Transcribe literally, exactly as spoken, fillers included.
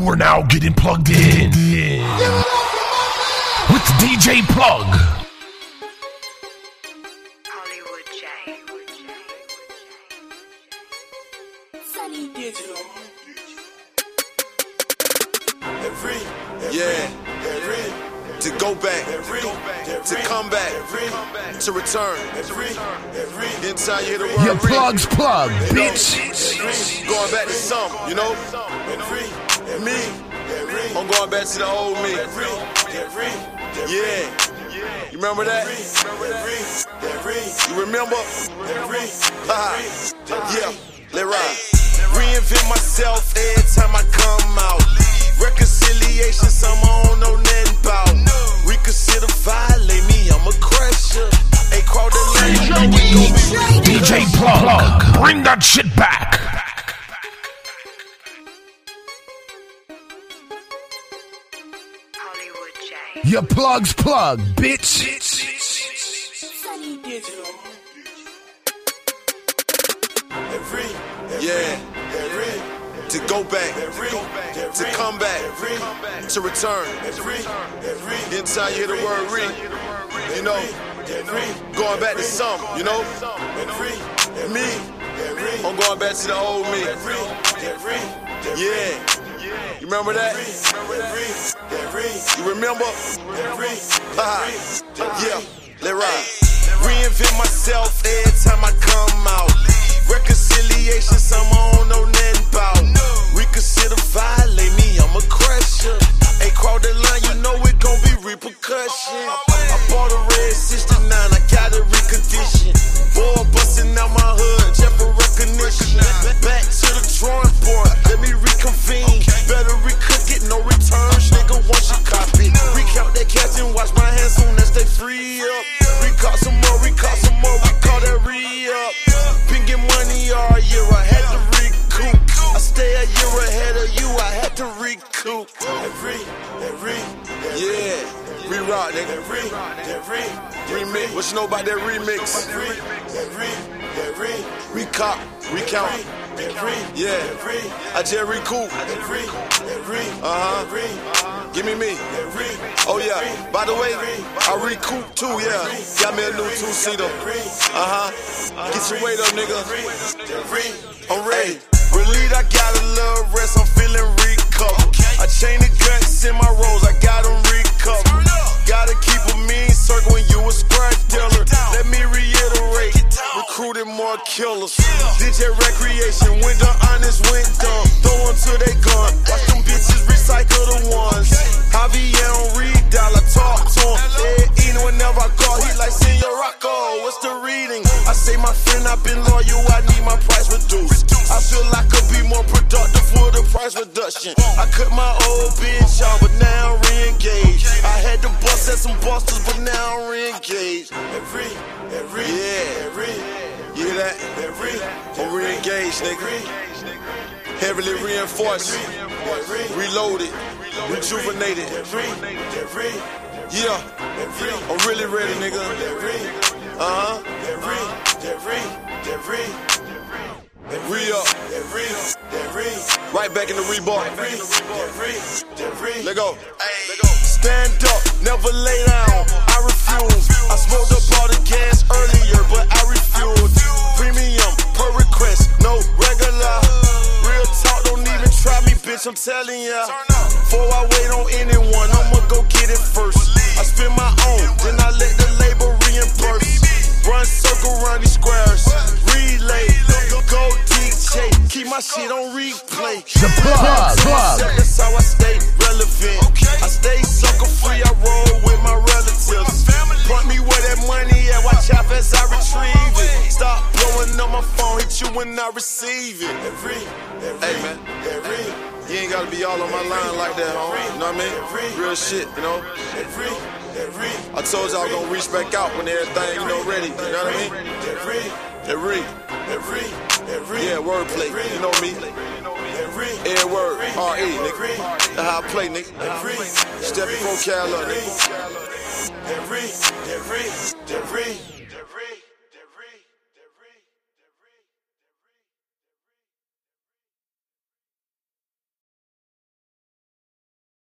You are now getting plugged in with D J Plug. Hollywood J. Sunny Digital. Every, yeah, every, to go back, every, to come back, every, to return, every, every. Anytime you hear the word Your plug's plug, you know, bitch. going back to something, you know. Every, me, I'm going back to the old me. Yeah, you remember that? You remember? Yeah, let ride. Reinvent myself every time I come out. Reconciliation, some I don't know nothing about. Reconsider, violate me, I'm a crusher. Hey, crawl the lane, you know we gon' be D J Plug, bring that shit back. Hollywood J. Your plug's plug, bitch. Sunny Digital. Every, yeah, every. To go back, to come back, to return. Anytime you hear the word re, you know, going back to something, you know. Me, I'm going back to the old me. Yeah, you remember that? You remember? Yeah, let ride. Reinvent myself every time I come out. Reconciliation, some I don't know nothing about. Reconsider, violate me, I'm a crusher. Hey, crawl the line, you know it gon' be repercussion. I bought a red sixty-nine, I got it reconditioned. Boy, busting out my hood, just for recognition. Back to the drawing board, let me reconvene. Better recook it, no returns, nigga, once you copy. Recount that cash and watch my hands soon as they free up. Recall some more, recall some more, we call that re-up. Been getting money all year, I had to recoup. I stay a year ahead of you, I had to recoup. Every, every, yeah, re-rock, nigga. Every, every, remix. What you know about that remix? Every, every, every, recop, recount. Yeah, I just recoup. Uh huh. Give me me. Oh yeah. By the way, I recoup too. Yeah. Got me a new two-seater. Uh huh. Get your weight up, nigga. I'm ready. Relieved, I got a little rest. I'm feeling recovered. I chain the guts in my rolls. I got them recovered. Gotta keep a mean circle when you a square dealer. Let me reiterate. Recruited more killers. D J Recreation, when the honest went dumb. Throw them till they gone. Watch them bitches recycle the ones. Javier on redial, I talk to him. Yeah, even whenever I call, he like, Senor Rocco, what's the reading? I say, my friend, I've been loyal, I need my price reduced. I feel I could be more productive for the price reduction. I cut my old bitch out, but now I'm re-engaged. I had to bust at some busters, but now I'm re-engaged. Every, every, yeah, every. You hear that? I'm re-engaged, nigga. Heavily reinforced, reloaded, rejuvenated. Yeah, I'm really ready, nigga. Uh huh. Re-up. Right back in the Reebok. Let go. Stand up, never lay down. I refuse. I smoked up all the gas earlier, but I refused. Premium, per request, no regular. Real talk, don't even try me, bitch, I'm telling ya. Before I wait on anyone, I'ma go get it first. I spend my own, then I let the label reimburse. Run circle round these squares, relay, go D J, keep my shit on replay. The plug, plug. That's how I stay relevant. I stay sucker free, I roll with my relatives. Point me where that money at, watch out as I retrieve it. Stop blowing up my phone, hit you when I receive it. Hey man, you ain't gotta be all on my line like that, homie. You know what I mean? Real shit, you know? I told you I was gonna reach back out when everything, you know, ready. You know what I mean? Every, every, yeah, wordplay. You know me. Every word, R E, nigga. That's how I play, nigga. Step your vocal up, nigga. Every, every, every.